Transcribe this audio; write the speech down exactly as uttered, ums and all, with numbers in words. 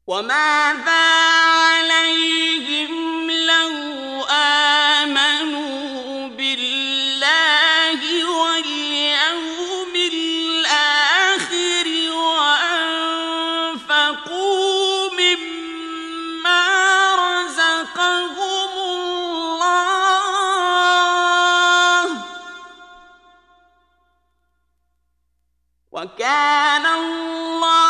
وماذا عليهم لو آمنوا بالله واليوم الآخر وأنفقوا مما رزقهم الله وكان الله